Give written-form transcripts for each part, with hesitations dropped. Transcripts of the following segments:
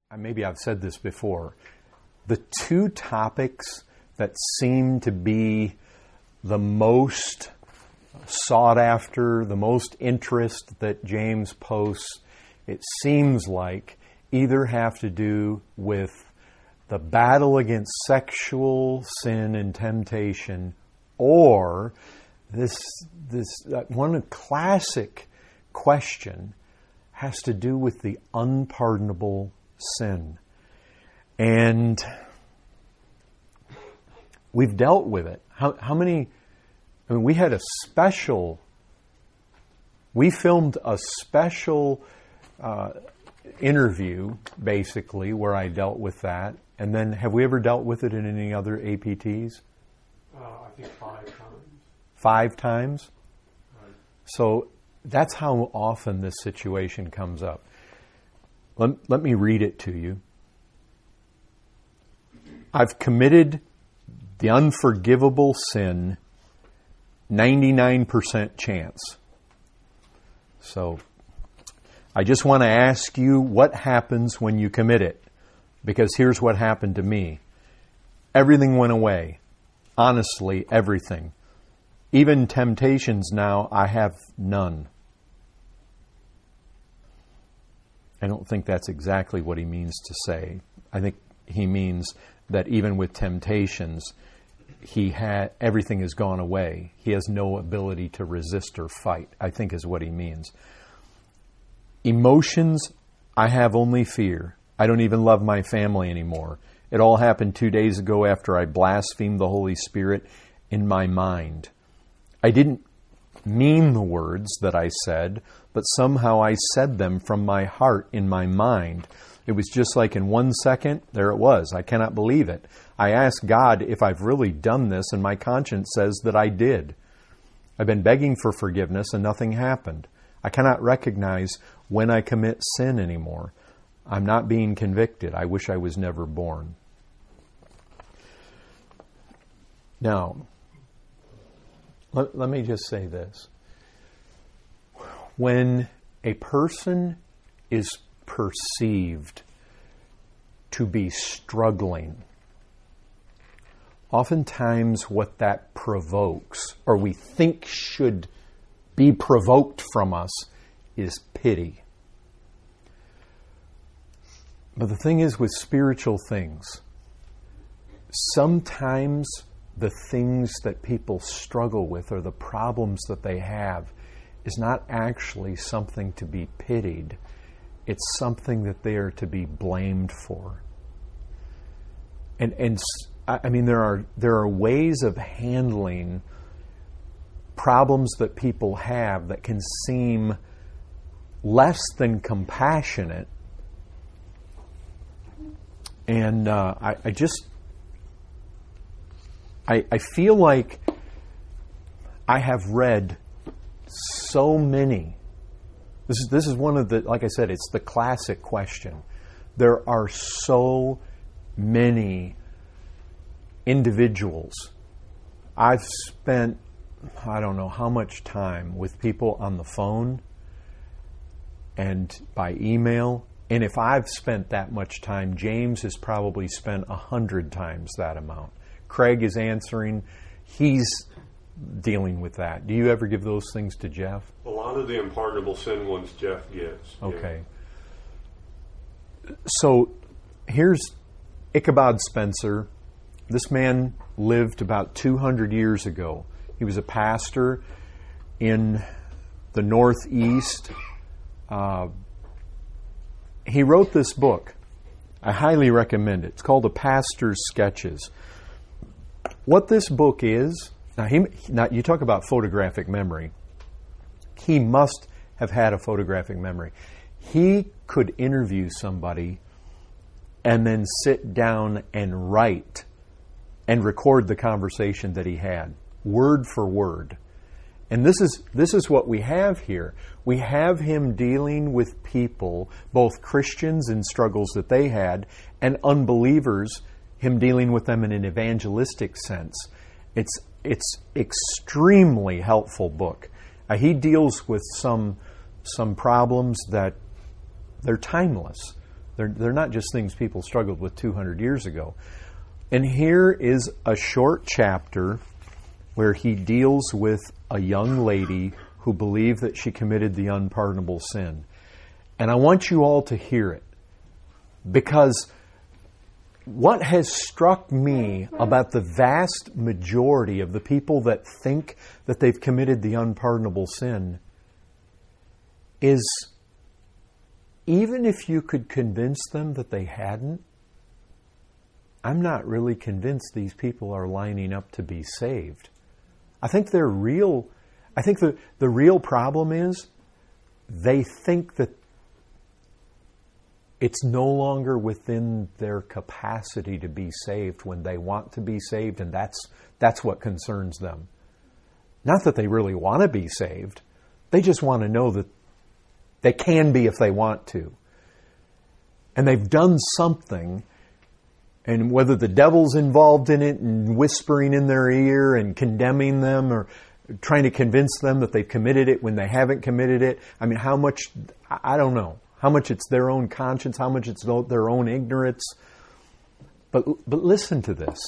maybe I've said this before, the two topics that seem to be the most sought after, the most interest that James posts, it seems like either have to do with the battle against sexual sin and temptation, or this one classic question has to do with the unpardonable sin. And we've dealt with it. How many, we filmed a special interview, basically, where I dealt with that. And then, have we ever dealt with it in any other APTs? I think 5 times. 5 times? Right. So that's how often this situation comes up. Let me read it to you. I've committed the unforgivable sin, 99% chance. So I just want to ask you what happens when you commit it. Because here's what happened to me. Everything went away. Honestly, everything. Even temptations now, I have none. I don't think that's exactly what he means to say. I think he means that even with temptations, everything has gone away. He has no ability to resist or fight, I think is what he means. Emotions, I have only fear. I don't even love my family anymore. It all happened 2 days ago after I blasphemed the Holy Spirit in my mind. I didn't mean the words that I said, but somehow I said them from my heart in my mind. It was just like in 1 second, there it was. I cannot believe it. I asked God if I've really done this, and my conscience says that I did. I've been begging for forgiveness, and nothing happened. I cannot recognize when I commit sin anymore. I'm not being convicted. I wish I was never born. Now, let me just say this. When a person is perceived to be struggling, oftentimes what that provokes, or we think should be provoked from us, is pity. But the thing is with spiritual things, sometimes the things that people struggle with or the problems that they have is not actually something to be pitied. It's something that they are to be blamed for. And I mean, there are ways of handling problems that people have that can seem less than compassionate. And I feel like I have read so many. This is one of the, like I said, it's the classic question. There are so many individuals. I've spent, I don't know how much time with people on the phone and by email. And if I've spent that much time, James has probably spent 100 times that amount. Craig is answering. He's dealing with that. Do you ever give those things to Jeff? A lot of the unpardonable sin ones Jeff gets. Okay. Yeah. So here's Ichabod Spencer. This man lived about 200 years ago. He was a pastor in the Northeast. He wrote this book. I highly recommend it. It's called A Pastor's Sketches. What this book is, now you talk about photographic memory. He must have had a photographic memory. He could interview somebody and then sit down and write and record the conversation that he had, word for word. And this is what we have here. We have him dealing with people, both Christians in struggles that they had, and unbelievers, him dealing with them in an evangelistic sense. It's extremely helpful book. He deals with some problems that they're timeless. They're not just things people struggled with 200 years ago. And here is a short chapter where he deals with a young lady who believed that she committed the unpardonable sin. And I want you all to hear it, because what has struck me about the vast majority of the people that think that they've committed the unpardonable sin is, even if you could convince them that they hadn't, I'm not really convinced these people are lining up to be saved. I think the real problem is they think that it's no longer within their capacity to be saved when they want to be saved, and that's what concerns them. Not that they really want to be saved. They just want to know that they can be if they want to. And they've done something, and whether the devil's involved in it and whispering in their ear and condemning them or trying to convince them that they've committed it when they haven't committed it. I mean, how much, I don't know. How much it's their own conscience, how much it's their own ignorance. But listen to this.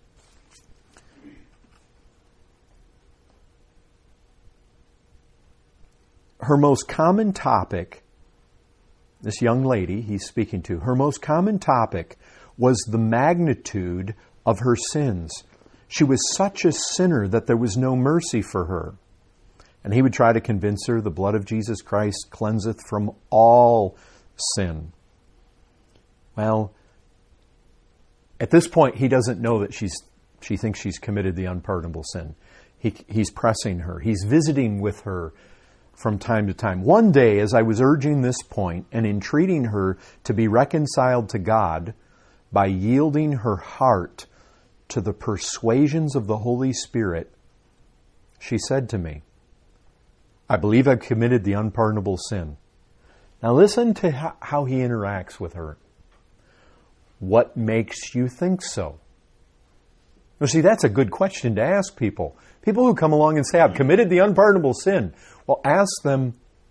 Her most common topic, this young lady he's speaking to, her most common topic was the magnitude of her sins. She was such a sinner that there was no mercy for her. And he would try to convince her the blood of Jesus Christ cleanseth from all sin. Well, at this point, he doesn't know that she thinks she's committed the unpardonable sin. He's pressing her. He's visiting with her from time to time. One day, as I was urging this point and entreating her to be reconciled to God by yielding her heart to the persuasions of the Holy Spirit, she said to me, I believe I've committed the unpardonable sin. Now listen to how he interacts with her. What makes you think so? Well, see, that's a good question to ask people. People who come along and say, I've committed the unpardonable sin. Well, ask them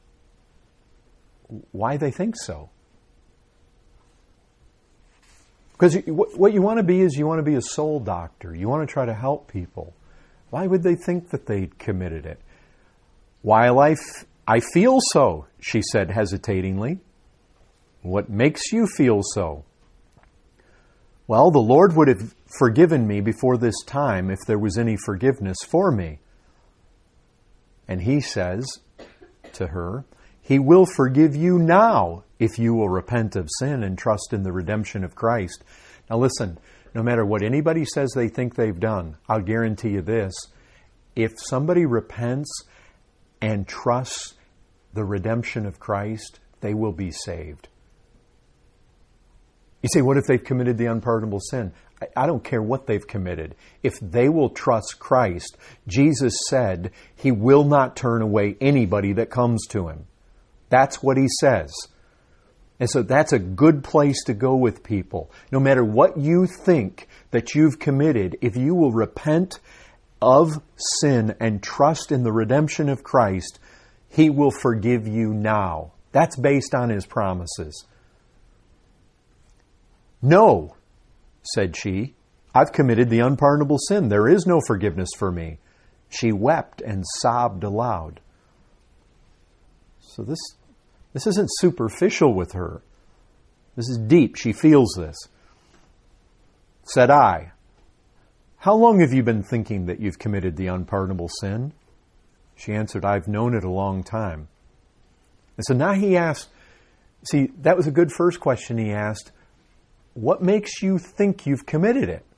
why they think so. Because what you want to be is you want to be a soul doctor. You want to try to help people. Why would they think that they'd committed it? While I feel so, she said hesitatingly. What makes you feel so? Well, the Lord would have forgiven me before this time if there was any forgiveness for me. And he says to her, He will forgive you now if you will repent of sin and trust in the redemption of Christ. Now listen, no matter what anybody says they think they've done, I'll guarantee you this. If somebody repents and trusts the redemption of Christ, they will be saved. You say, what if they've committed the unpardonable sin? I don't care what they've committed. If they will trust Christ, Jesus said He will not turn away anybody that comes to Him. That's what He says. And so that's a good place to go with people. No matter what you think that you've committed, if you will repent of sin and trust in the redemption of Christ, He will forgive you now. That's based on His promises. No, said she, I've committed the unpardonable sin. There is no forgiveness for me. She wept and sobbed aloud. So this isn't superficial with her. This is deep. She feels this. Said I, how long have you been thinking that you've committed the unpardonable sin? She answered, I've known it a long time. And so now he asked, see, that was a good first question he asked. What makes you think you've committed it?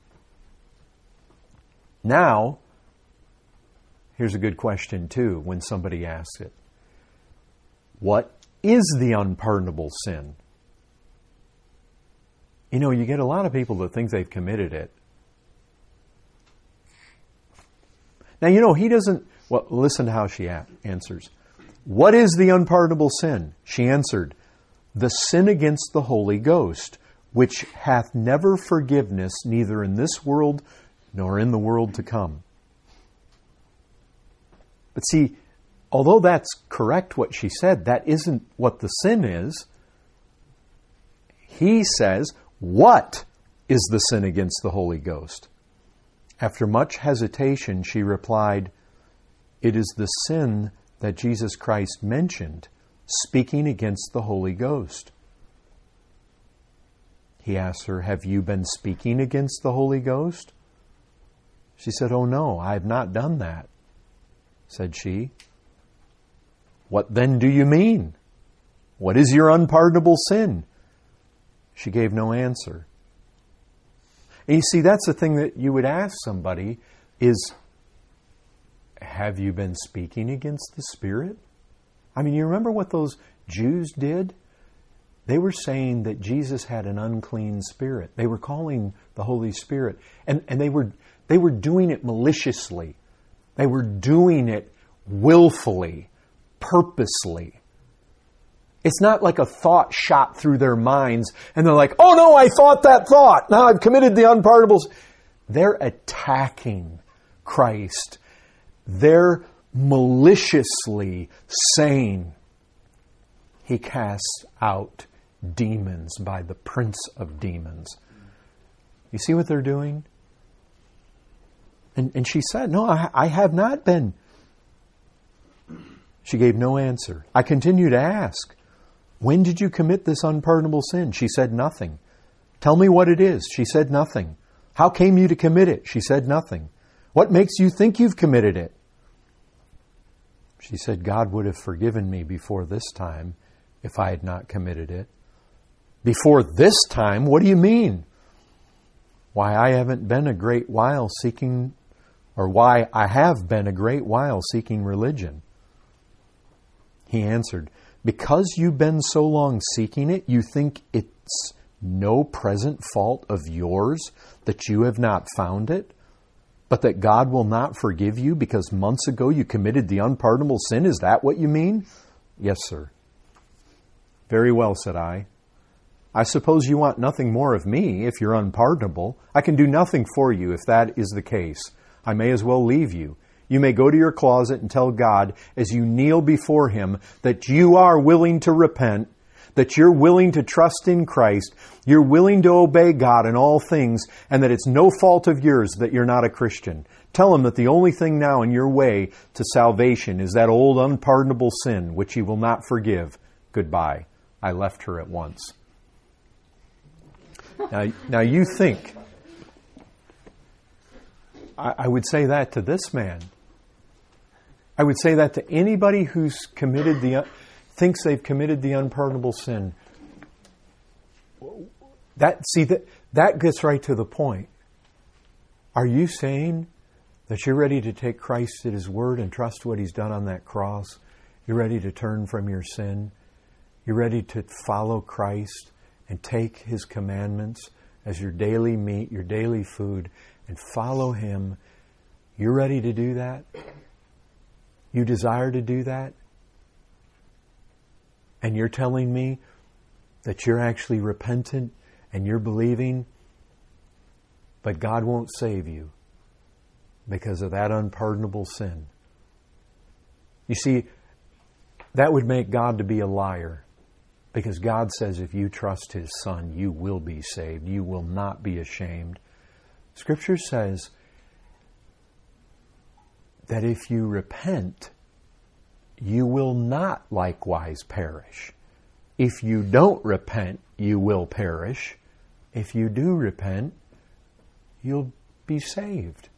Now, here's a good question too when somebody asks it. What is the unpardonable sin? You know, you get a lot of people that think they've committed it. Now, you know, he doesn't... Well, listen to how she answers. What is the unpardonable sin? She answered, the sin against the Holy Ghost, which hath never forgiveness, neither in this world nor in the world to come. But see, although that's correct what she said, that isn't what the sin is. he says, what is the sin against the Holy Ghost? After much hesitation, she replied, it is the sin that Jesus Christ mentioned, speaking against the Holy Ghost. He asked her, have you been speaking against the Holy Ghost? She said, oh no, I have not done that, said she. What then do you mean? What is your unpardonable sin? She gave no answer. And you see, that's the thing that you would ask somebody is, have you been speaking against the Spirit? I mean, you remember what those Jews did? They were saying that Jesus had an unclean spirit. They were calling the Holy Spirit. And they were doing it maliciously. They were doing it willfully, purposely. It's not like a thought shot through their minds and they're like, oh no, I thought that thought. Now I've committed the unpardonable sin. They're attacking Christ. They're maliciously saying, he casts out demons by the prince of demons. You see what they're doing? And she said, no, I have not been. She gave no answer. I continued to ask, when did you commit this unpardonable sin? She said nothing. Tell me what it is. She said nothing. How came you to commit it? She said nothing. What makes you think you've committed it? She said, God would have forgiven me before this time if I had not committed it. Before this time? What do you mean? Why I haven't been a great while seeking, or why I have been a great while seeking religion. He answered, because you've been so long seeking it, you think it's no present fault of yours that you have not found it, but that God will not forgive you because months ago you committed the unpardonable sin? Is that what you mean? Yes, sir. Very well, said I. I suppose you want nothing more of me if you're unpardonable. I can do nothing for you if that is the case. I may as well leave you. You may go to your closet and tell God as you kneel before Him that you are willing to repent, that you're willing to trust in Christ, you're willing to obey God in all things, and that it's no fault of yours that you're not a Christian. Tell Him that the only thing now in your way to salvation is that old unpardonable sin which He will not forgive. Goodbye. I left her at once. Now you think, I would say that to this man. I would say that to anybody who's thinks they've committed the unpardonable sin. That gets right to the point. Are you saying that you're ready to take Christ at His word and trust what He's done on that cross? You're ready to turn from your sin? You're ready to follow Christ and take His commandments as your daily meat, your daily food, and follow Him? You're ready to do that? You desire to do that? And you're telling me that you're actually repentant and you're believing, but God won't save you because of that unpardonable sin. You see, that would make God to be a liar, because God says if you trust His Son, you will be saved. You will not be ashamed. Scripture says that if you repent, you will not likewise perish. If you don't repent, you will perish. If you do repent, you'll be saved.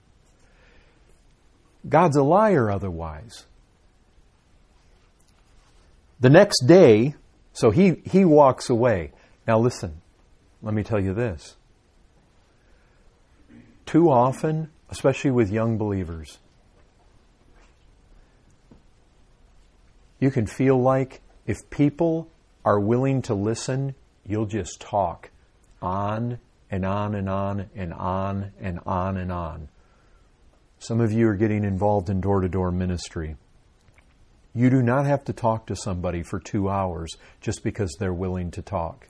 God's a liar otherwise. The next day, so he walks away. Now listen, let me tell you this. Too often, especially with young believers, you can feel like if people are willing to listen, you'll just talk on and on and on and on and on and on. Some of you are getting involved in door-to-door ministry. You do not have to talk to somebody for 2 hours just because they're willing to talk.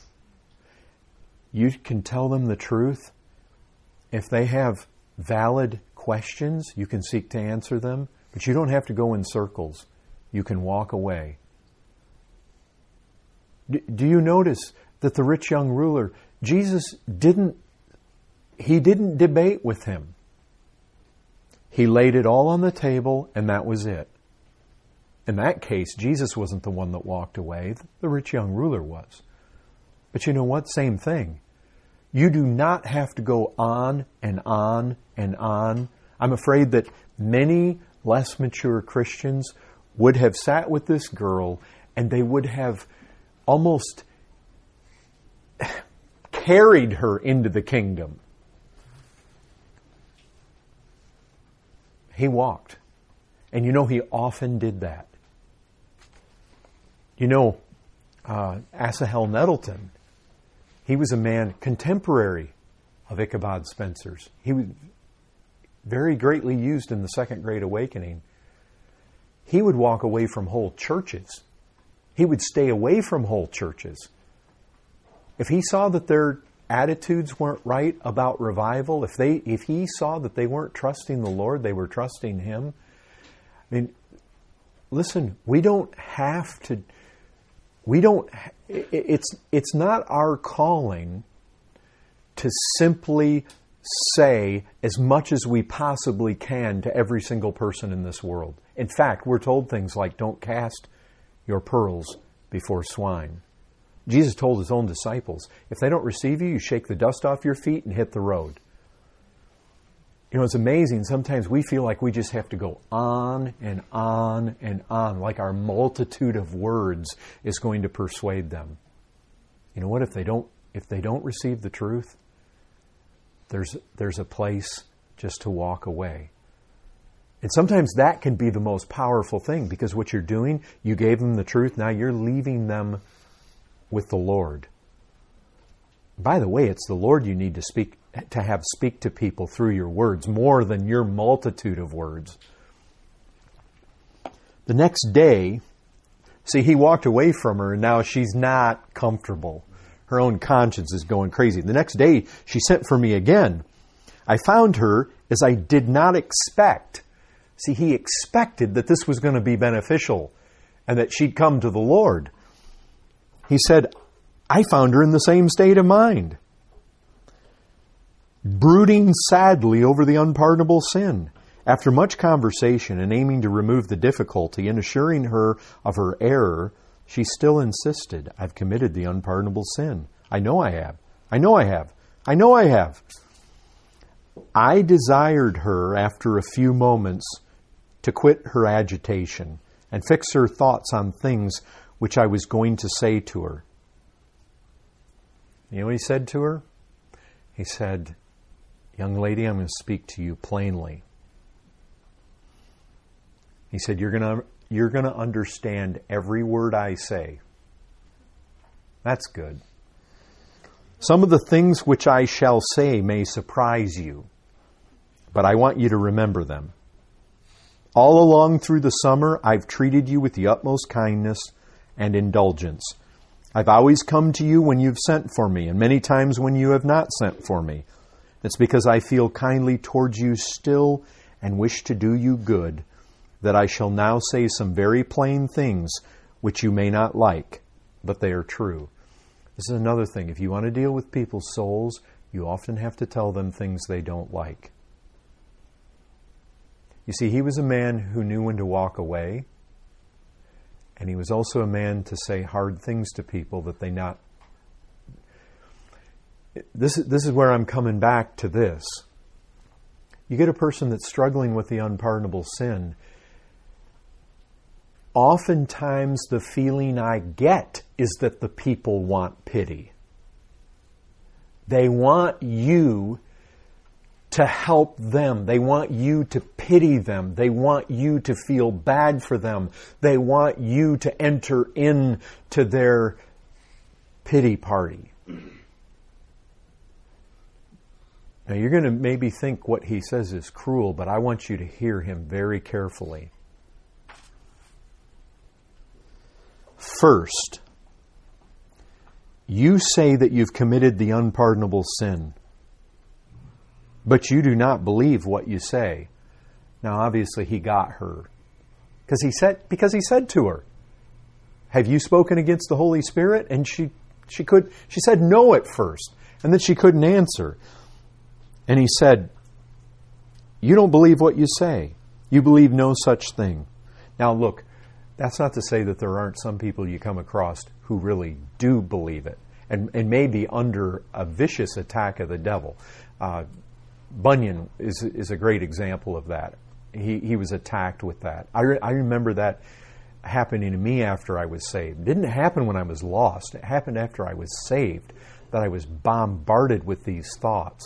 You can tell them the truth. If they have valid questions, you can seek to answer them, but you don't have to go in circles. You can walk away. Do you notice that the rich young ruler, Jesus didn't debate with him. He laid it all on the table, and that was it. In that case, Jesus wasn't the one that walked away. The rich young ruler was. But you know what? Same thing. You do not have to go on and on and on. I'm afraid that many less mature Christians would have sat with this girl and they would have almost carried her into the kingdom. He walked. And you know, he often did that. You know, Asahel Nettleton, he was a man contemporary of Ichabod Spencer's. He was very greatly used in the Second Great Awakening. He would walk away from whole churches. He would stay away from whole churches. If he saw that their attitudes weren't right about revival, if he saw that they weren't trusting the Lord, they were trusting him. I mean, listen, it's not our calling to simply say as much as we possibly can to every single person in this world. In fact, we're told things like, don't cast your pearls before swine. Jesus told his own disciples, if they don't receive you, you shake the dust off your feet and hit the road. You know, it's amazing. Sometimes we feel like we just have to go on and on and on, like our multitude of words is going to persuade them. You know what? If they don't receive the truth, there's a place just to walk away. And sometimes that can be the most powerful thing, because what you're doing, you gave them the truth, now you're leaving them with the Lord. By the way, it's the Lord you need to have speak to people through your words, more than your multitude of words. The next day, see, he walked away from her, and now she's not comfortable. Her own conscience is going crazy. The next day, she sent for me again. I found her as I did not expect. See, he expected that this was going to be beneficial and that she'd come to the Lord. He said, I found her in the same state of mind, brooding sadly over the unpardonable sin. After much conversation and aiming to remove the difficulty and assuring her of her error, she still insisted, I've committed the unpardonable sin. I know I have. I know I have. I know I have. I desired her, after a few moments, to quit her agitation and fix her thoughts on things which I was going to say to her. You know what he said to her? He said, young lady, I'm going to speak to you plainly. He said, you're going to understand every word I say. That's good. Some of the things which I shall say may surprise you, but I want you to remember them. All along through the summer, I've treated you with the utmost kindness and indulgence. I've always come to you when you've sent for me, and many times when you have not sent for me. It's because I feel kindly towards you still and wish to do you good, that I shall now say some very plain things which you may not like, but they are true. This is another thing. If you want to deal with people's souls, you often have to tell them things they don't like. You see, he was a man who knew when to walk away, and he was also a man to say hard things to people that they not... This is where I'm coming back to this. You get a person that's struggling with the unpardonable sin. Oftentimes the feeling I get is that the people want pity. They want you to help them. They want you to pity them. They want you to feel bad for them. They want you to enter into their pity party. Now you're going to maybe think what he says is cruel, but I want you to hear him very carefully. First, you say that you've committed the unpardonable sin, but you do not believe what you say. Now, obviously, he got her. Because he said to her, have you spoken against the Holy Spirit? And she She said no at first, and then she couldn't answer. And he said, you don't believe what you say. You believe no such thing. Now look, that's not to say that there aren't some people you come across who really do believe it, and may be under a vicious attack of the devil. Bunyan is a great example of that. He was attacked with that. I remember that happening to me after I was saved. It didn't happen when I was lost. It happened after I was saved, that I was bombarded with these thoughts.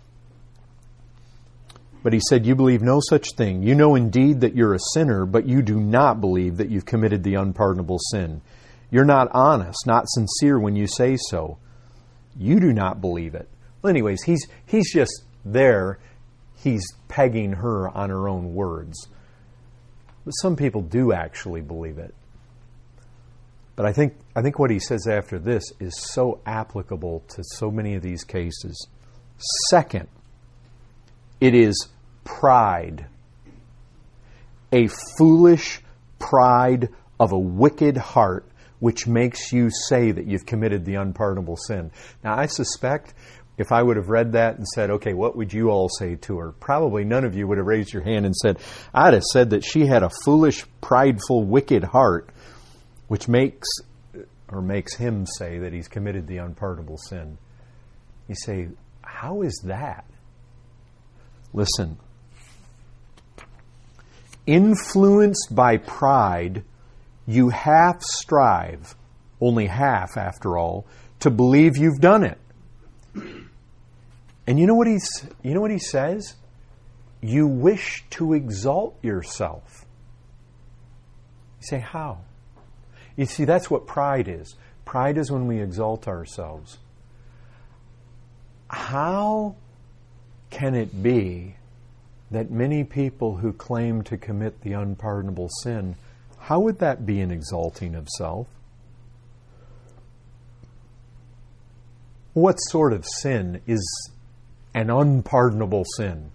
But he said, you believe no such thing. You know indeed that you're a sinner, but you do not believe that you've committed the unpardonable sin. You're not honest, not sincere when you say so. You do not believe it. Well, anyways, he's just there. He's pegging her on her own words. But some people do actually believe it. But I think what he says after this is so applicable to so many of these cases. Second, it is pride. A foolish pride of a wicked heart which makes you say that you've committed the unpardonable sin. Now, I suspect if I would have read that and said, okay, what would you all say to her? Probably none of you would have raised your hand and said, I'd have said that she had a foolish, prideful, wicked heart, which makes him say that he's committed the unpardonable sin. You say, how is that? Listen. Influenced by pride, you half strive, only half after all, to believe you've done it. And you know what he says? You wish to exalt yourself. You say, how? You see, that's what pride is. Pride is when we exalt ourselves. How can it be that many people who claim to commit the unpardonable sin, how would that be an exalting of self? What sort of sin is an unpardonable sin?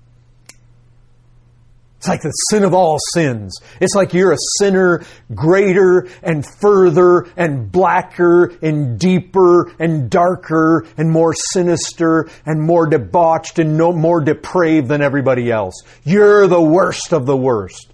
It's like the sin of all sins. It's like you're a sinner greater and further and blacker and deeper and darker and more sinister and more debauched and no more depraved than everybody else. You're the worst of the worst.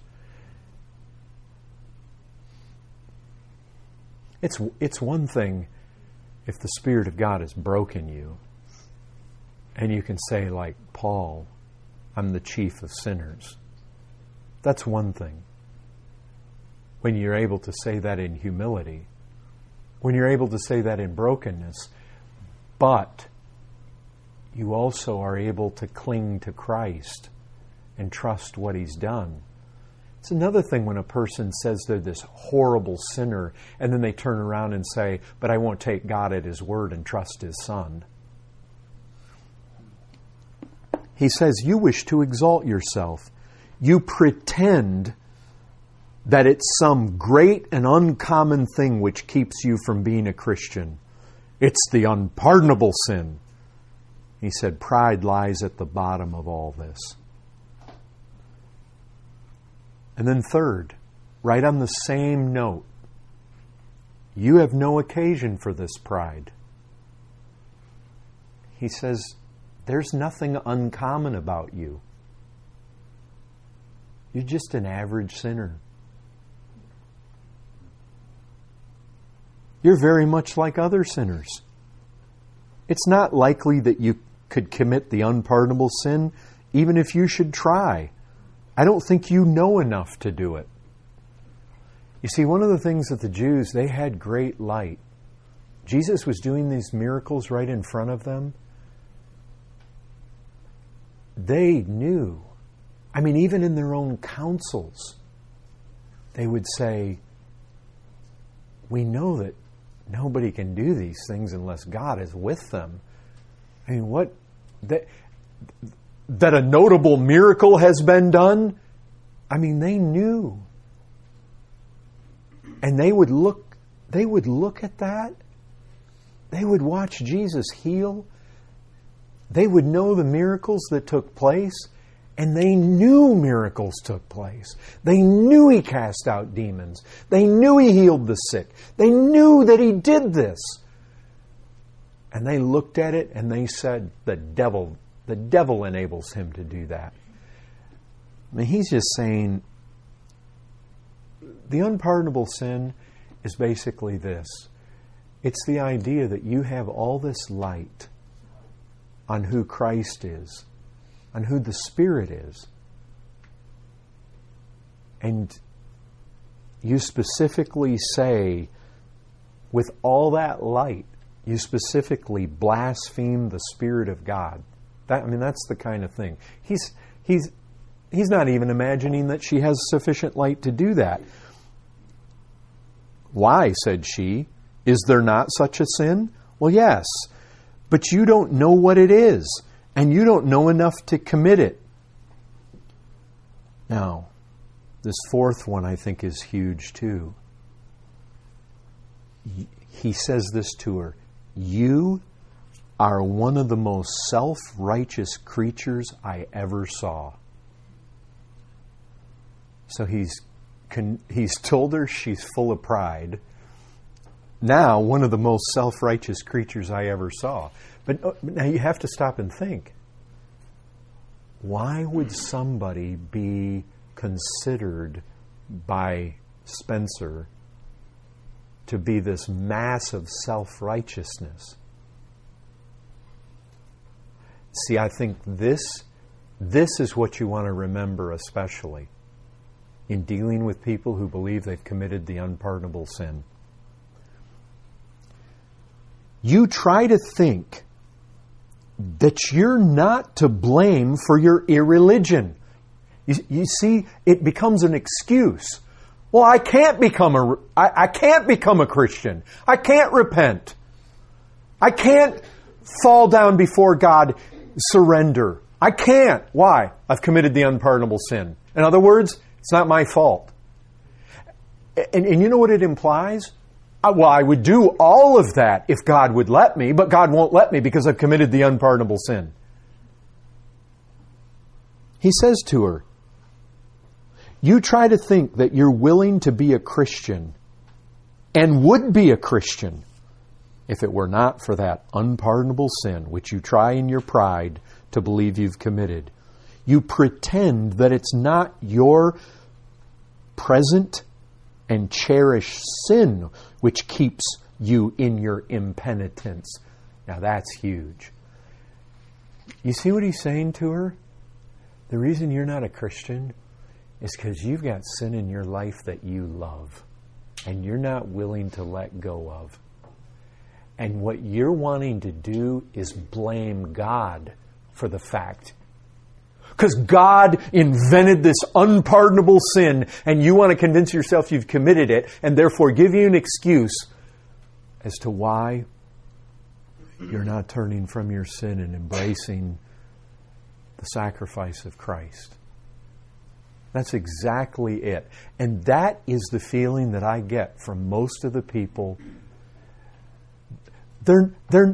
It's one thing if the Spirit of God has broken you and you can say, like Paul, I'm the chief of sinners. That's one thing. When you're able to say that in humility, when you're able to say that in brokenness, but you also are able to cling to Christ and trust what He's done. It's another thing when a person says they're this horrible sinner and then they turn around and say, but I won't take God at His word and trust His Son. He says, you wish to exalt yourself. You pretend that it's some great and uncommon thing which keeps you from being a Christian. It's the unpardonable sin. He said, pride lies at the bottom of all this. And then third, right on the same note, you have no occasion for this pride. He says, there's nothing uncommon about you. You're just an average sinner. You're very much like other sinners. It's not likely that you could commit the unpardonable sin, even if you should try. I don't think you know enough to do it. You see, one of the things that the Jews, they had great light. Jesus was doing these miracles right in front of them. They knew. I mean, even in their own councils, they would say, we know that nobody can do these things unless God is with them. I mean, what? That a notable miracle has been done? I mean, they knew. And they would look at that. They would watch Jesus heal. They would know the miracles that took place. And they knew miracles took place. They knew He cast out demons. They knew He healed the sick. They knew that He did this. And they looked at it and they said, the devil enables him to do that. I mean, he's just saying, the unpardonable sin is basically this. It's the idea that you have all this light on who Christ is, on who the Spirit is. And you specifically say, with all that light, you specifically blaspheme the Spirit of God. That's the kind of thing. He's not even imagining that she has sufficient light to do that. Why, said she, is there not such a sin? Well, yes, but you don't know what it is, and you don't know enough to commit it. Now, this fourth one I think is huge too. He says this to her, you are one of the most self-righteous creatures I ever saw. So he's told her she's full of pride. Now, one of the most self-righteous creatures I ever saw. But now you have to stop and think. Why would somebody be considered by Spencer to be this massive self-righteousness? See, I think this is what you want to remember especially in dealing with people who believe they've committed the unpardonable sin. You try to think that you're not to blame for your irreligion. You see, it becomes an excuse. Well, I can't become a Christian. I can't repent. I can't fall down before God, surrender. I can't. Why? I've committed the unpardonable sin. In other words, it's not my fault. And you know what it implies? Well, I would do all of that if God would let me, but God won't let me because I've committed the unpardonable sin. He says to her, you try to think that you're willing to be a Christian and would be a Christian if it were not for that unpardonable sin which you try in your pride to believe you've committed. You pretend that it's not your present and cherished sin which keeps you in your impenitence. Now that's huge. You see what he's saying to her? The reason you're not a Christian is because you've got sin in your life that you love and you're not willing to let go of. And what you're wanting to do is blame God for the fact. Because God invented this unpardonable sin and you want to convince yourself you've committed it and therefore give you an excuse as to why you're not turning from your sin and embracing the sacrifice of Christ. That's exactly it. And that is the feeling that I get from most of the people. You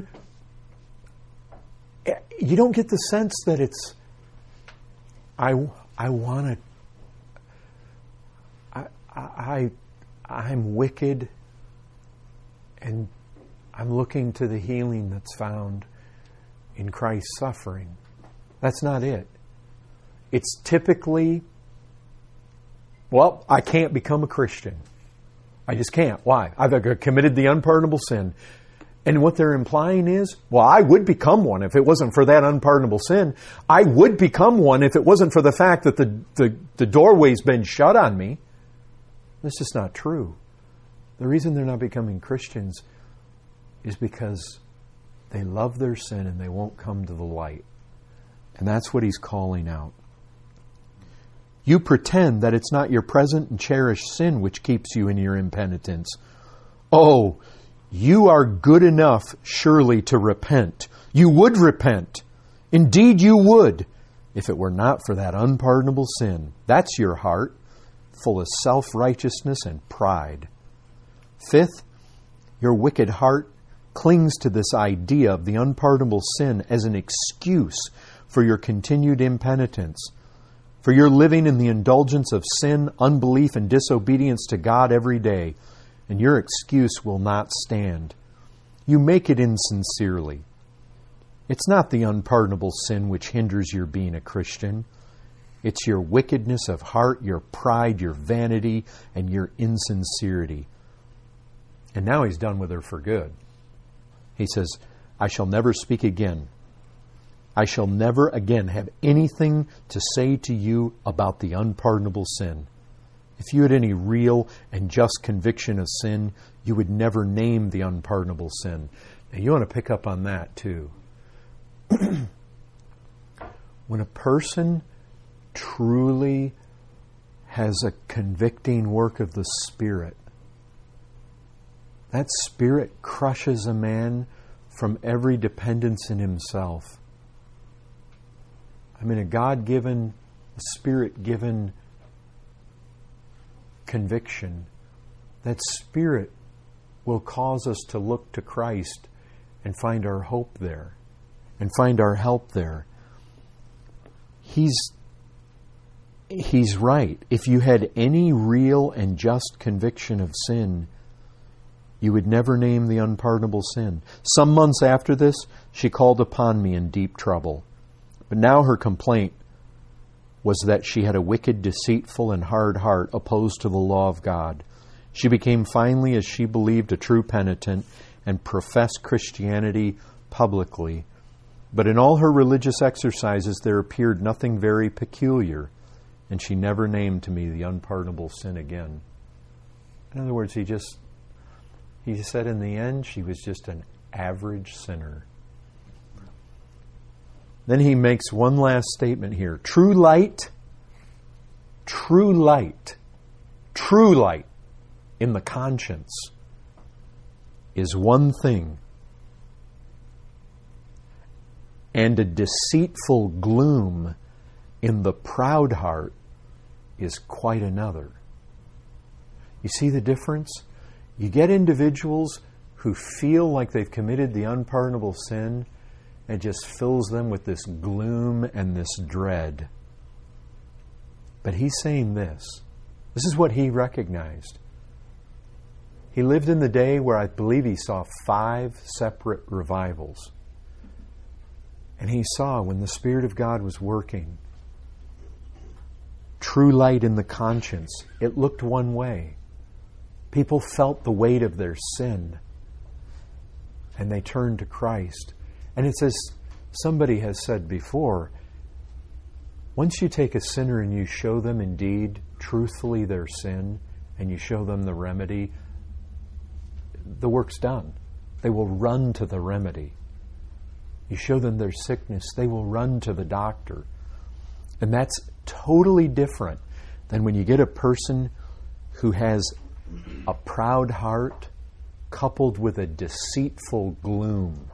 don't get the sense that it's, I'm wicked and I'm looking to the healing that's found in Christ's suffering. That's not it. It's typically, well, I can't become a Christian. I just can't. Why? I've committed the unpardonable sin. And what they're implying is, well, I would become one if it wasn't for that unpardonable sin. I would become one if it wasn't for the fact that the doorway's been shut on me. This is not true. The reason they're not becoming Christians is because they love their sin and they won't come to the light. And that's what he's calling out. You pretend that it's not your present and cherished sin which keeps you in your impenitence. Oh, you are good enough, surely, to repent. You would repent. Indeed, you would, if it were not for that unpardonable sin. That's your heart, full of self-righteousness and pride. Fifth, your wicked heart clings to this idea of the unpardonable sin as an excuse for your continued impenitence, for your living in the indulgence of sin, unbelief, and disobedience to God every day. And your excuse will not stand. You make it insincerely. It's not the unpardonable sin which hinders your being a Christian. It's your wickedness of heart, your pride, your vanity, and your insincerity. And now he's done with her for good. He says, I shall never speak again. I shall never again have anything to say to you about the unpardonable sin. If you had any real and just conviction of sin, you would never name the unpardonable sin. Now you want to pick up on that too. When a person truly has a convicting work of the Spirit, that Spirit crushes a man from every dependence in himself. I mean, a God-given, Spirit-given conviction, that Spirit will cause us to look to Christ and find our hope there and find our help there. He's right. If you had any real and just conviction of sin, you would never name the unpardonable sin. Some months after this, she called upon me in deep trouble. But now her complaint was that she had a wicked, deceitful, and hard heart opposed to the law of God. She became finally, as she believed, a true penitent and professed Christianity publicly. But in all her religious exercises there appeared nothing very peculiar, and she never named to me the unpardonable sin again. In other words, he said in the end she was just an average sinner. Then he makes one last statement here. True light in the conscience is one thing, and a deceitful gloom in the proud heart is quite another. You see the difference? You get individuals who feel like they've committed the unpardonable sin, and it just fills them with this gloom and this dread. But he's saying this. This is what he recognized. He lived in the day where I believe he saw 5 separate revivals. And he saw when the Spirit of God was working, true light in the conscience. It looked one way. People felt the weight of their sin, and they turned to Christ. And it's as somebody has said before, once you take a sinner and you show them indeed, truthfully, their sin, and you show them the remedy, the work's done. They will run to the remedy. You show them their sickness, they will run to the doctor. And that's totally different than when you get a person who has a proud heart coupled with a deceitful gloom.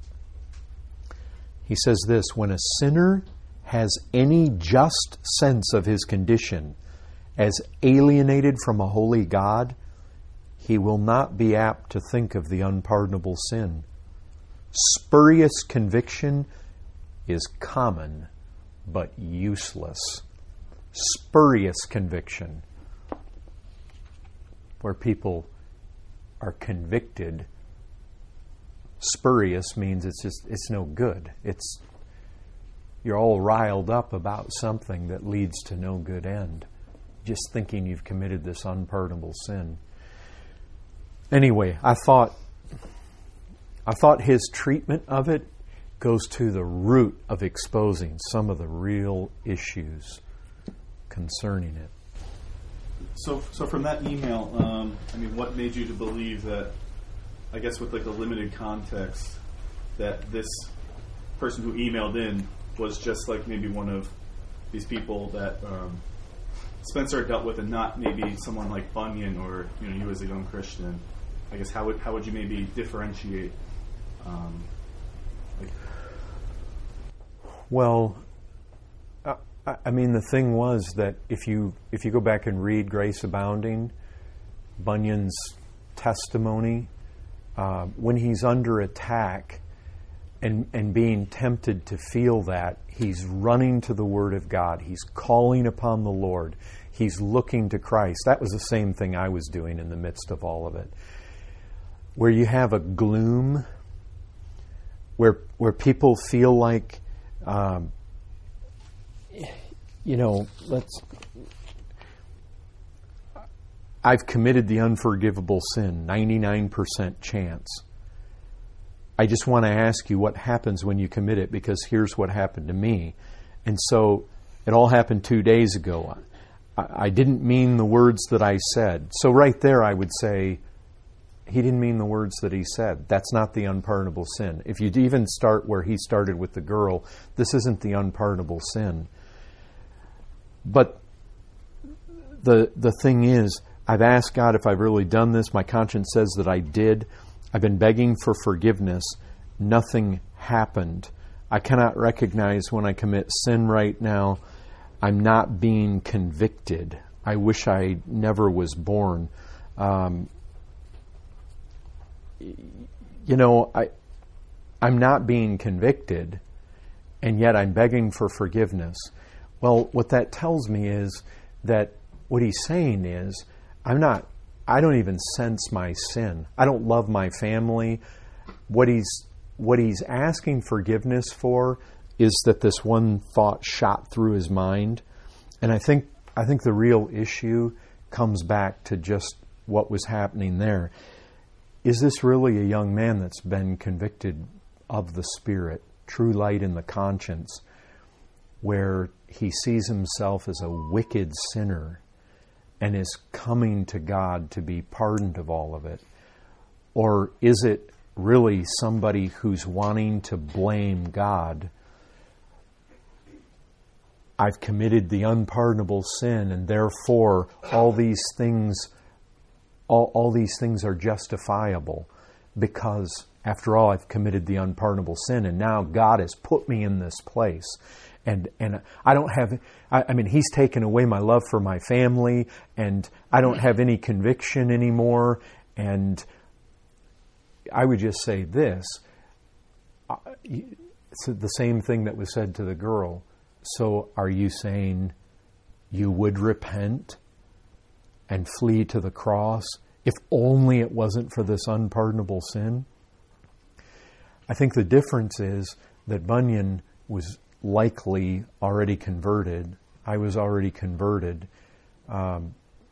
He says this, when a sinner has any just sense of his condition as alienated from a holy God, he will not be apt to think of the unpardonable sin. Spurious conviction is common but useless. Spurious conviction, where people are convicted. Spurious means it's no good. You're all riled up about something that leads to no good end, just thinking you've committed this unpardonable sin. Anyway, I thought his treatment of it goes to the root of exposing some of the real issues concerning it. So from that email, what made you to believe that, I guess with like the limited context, that this person who emailed in was just like maybe one of these people that Spencer dealt with, and not maybe someone like Bunyan or you as a young Christian? I guess how would you maybe differentiate? Well, the thing was that if you go back and read Grace Abounding, Bunyan's testimony, when he's under attack and being tempted to feel that, he's running to the Word of God. He's calling upon the Lord. He's looking to Christ. That was the same thing I was doing in the midst of all of it. where you have a gloom, where people feel like, I've committed the unforgivable sin, 99% chance. I just want to ask you what happens when you commit it, because here's what happened to me. And so it all happened 2 days ago. I didn't mean the words that I said. So right there I would say, he didn't mean the words that he said. That's not the unpardonable sin. If you even start where he started with the girl, this isn't the unpardonable sin. But the thing is, I've asked God if I've really done this. My conscience says that I did. I've been begging for forgiveness. Nothing happened. I cannot recognize when I commit sin right now. I'm not being convicted. I wish I never was born. I'm not being convicted, and yet I'm begging for forgiveness. Well, what that tells me is that what he's saying is, I don't even sense my sin. I don't love my family. What he's asking forgiveness for is that this one thought shot through his mind. And I think the real issue comes back to just what was happening there. Is this really a young man that's been convicted of the Spirit, true light in the conscience, where he sees himself as a wicked sinner and is coming to God to be pardoned of all of it? Or is it really somebody who's wanting to blame God? I've committed the unpardonable sin, and therefore all these things are justifiable, because after all, I've committed the unpardonable sin, and now God has put me in this place. And I don't have, he's taken away my love for my family, and I don't have any conviction anymore. And I would just say this, it's the same thing that was said to the girl. So are you saying you would repent and flee to the cross if only it wasn't for this unpardonable sin? I think the difference is that Bunyan was likely already converted. I was already converted. I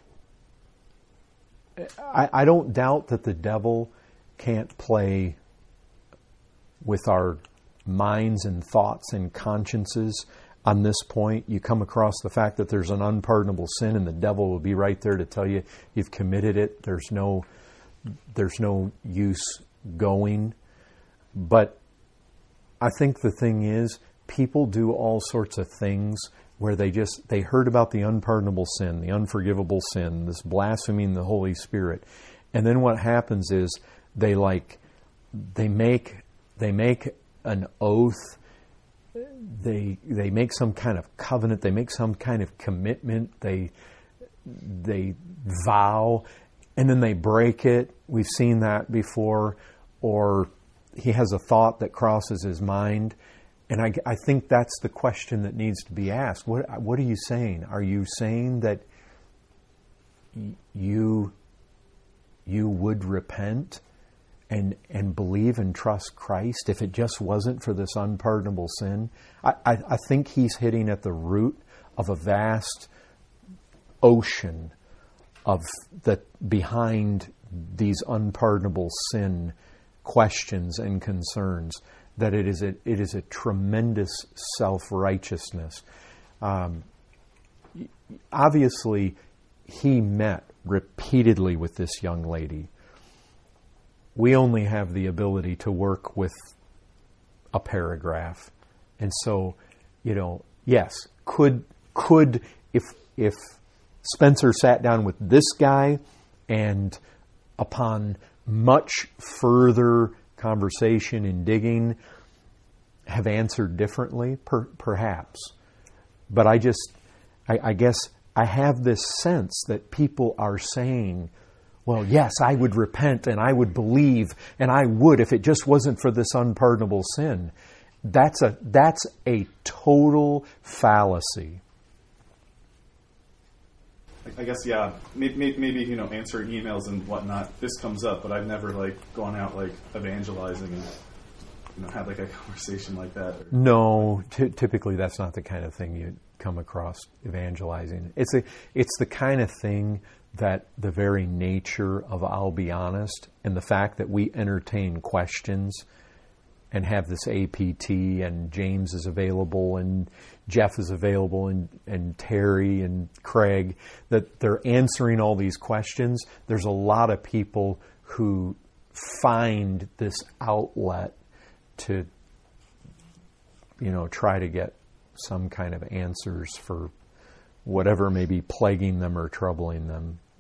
don't doubt that the devil can't play with our minds and thoughts and consciences on this point. You come across the fact that there's an unpardonable sin, and the devil will be right there to tell you you've committed it. There's no use going. But I think the thing is, people do all sorts of things where they heard about the unpardonable sin, the unforgivable sin, this blaspheming the Holy Spirit. And then what happens is they make an oath, they make some kind of covenant, they make some kind of commitment, they vow, and then they break it. We've seen that before. Or he has a thought that crosses his mind. And I think that's the question that needs to be asked. What are you saying? Are you saying that you would repent and believe and trust Christ if it just wasn't for this unpardonable sin? I think he's hitting at the root of a vast ocean behind these unpardonable sin questions and concerns. That it is a tremendous self-righteousness. Obviously, he met repeatedly with this young lady. We only have the ability to work with a paragraph. And so, yes, could if Spencer sat down with this guy and upon much further conversation and digging have answered differently? Perhaps. But I guess I have this sense that people are saying, well, yes, I would repent and I would believe and I would if it just wasn't for this unpardonable sin. That's a total fallacy. I guess, yeah, maybe, you know, answering emails and whatnot, this comes up, but I've never, like, gone out, like, evangelizing and, you know, had, like, a conversation like that. No, typically that's not the kind of thing you come across evangelizing. It's the kind of thing that the very nature of I'll Be Honest and the fact that we entertain questions and have this APT and James is available and Jeff is available and Terry and Craig, that they're answering all these questions. There's a lot of people who find this outlet to, you know, try to get some kind of answers for whatever may be plaguing them or troubling them.